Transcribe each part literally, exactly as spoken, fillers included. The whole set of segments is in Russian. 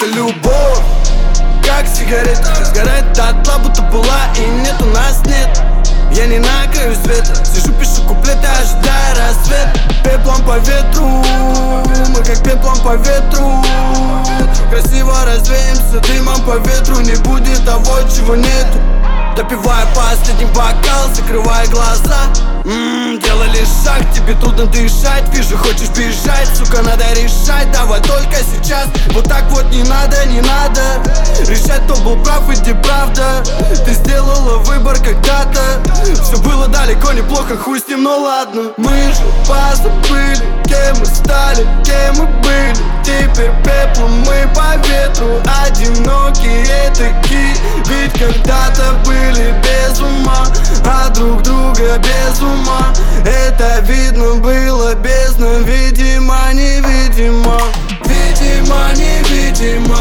Это любовь, как сигарета, сгорает дотла, будто была и нет, у нас нет. Я не на краю света, сижу, пишу куплеты, ожидая рассвет. Пеплом по ветру, мы как пеплом по ветру. Красиво развеемся дымом по ветру, не будет того, чего нету. Допивая последний бокал, закрывая глаза. Ммм, делали шаг, тебе трудно дышать. Вижу, хочешь бежать, сука, надо решать. Давай только сейчас, вот так вот не надо, не надо решать, кто был прав и где правда. Ты сделала выбор когда-то, все было далеко неплохо, хуй с ним, но ладно. Мы же позабыли, кем мы стали, кем мы были. Теперь пеплом мы по ветру, одинокие такие. Ведь когда-то были без ума, а друг друга без ума. Это видно было бездна, видимо, невидимо. Видимо, невидимо.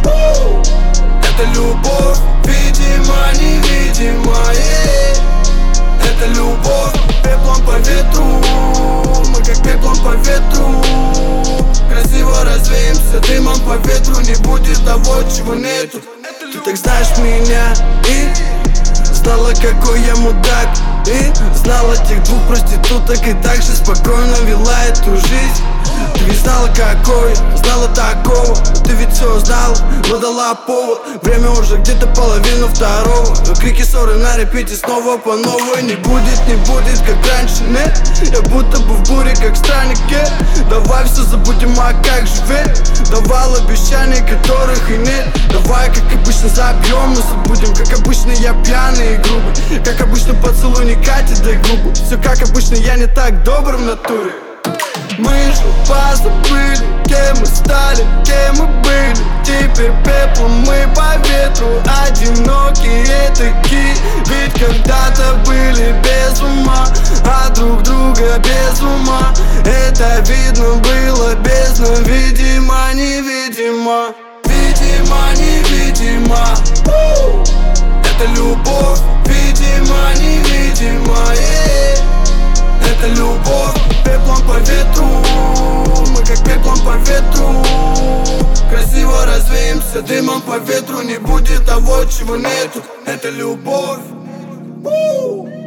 Это любовь, видимо, невидимо. Это любовь, пеплом по ветру. Мы как пеплом по ветру. Красиво развеемся дымом по ветру. Не будет того, чего нету. Ты так знаешь меня и знала, какой я мудак. И знала тех двух проституток и так же спокойно вела эту жизнь. Ты ведь знала, какой, знала такого. Ты ведь все знала, но дала повод. Время уже где-то половина второго. Крики, ссоры на репите снова по новой. Не будет, не будет, как раньше, нет. Я будто бы в буре, как в страннике. Давай все забудем, а как же ведь давал обещания, которых и нет. Давай, как обычно, забьем и забудем. Как обычно, я пьяный и грубый. Как обычно, поцелуй не катит, дай губы. Все как обычно, я не так добр в натуре. Мы же позабыли, кем мы стали, кем мы были. Теперь пеплом мы по ветру, одинокие такие. Ведь когда-то были без ума, а друг друга без ума. Это видно было бездна, видимо, невидимо. Видимо, невидимо. Это любовь, видимо, невидимо. Это любовь, пеплом по ветру. Мы как пеплом по ветру. Красиво развеемся дымом по ветру. Не будет того, чего нету. Это любовь.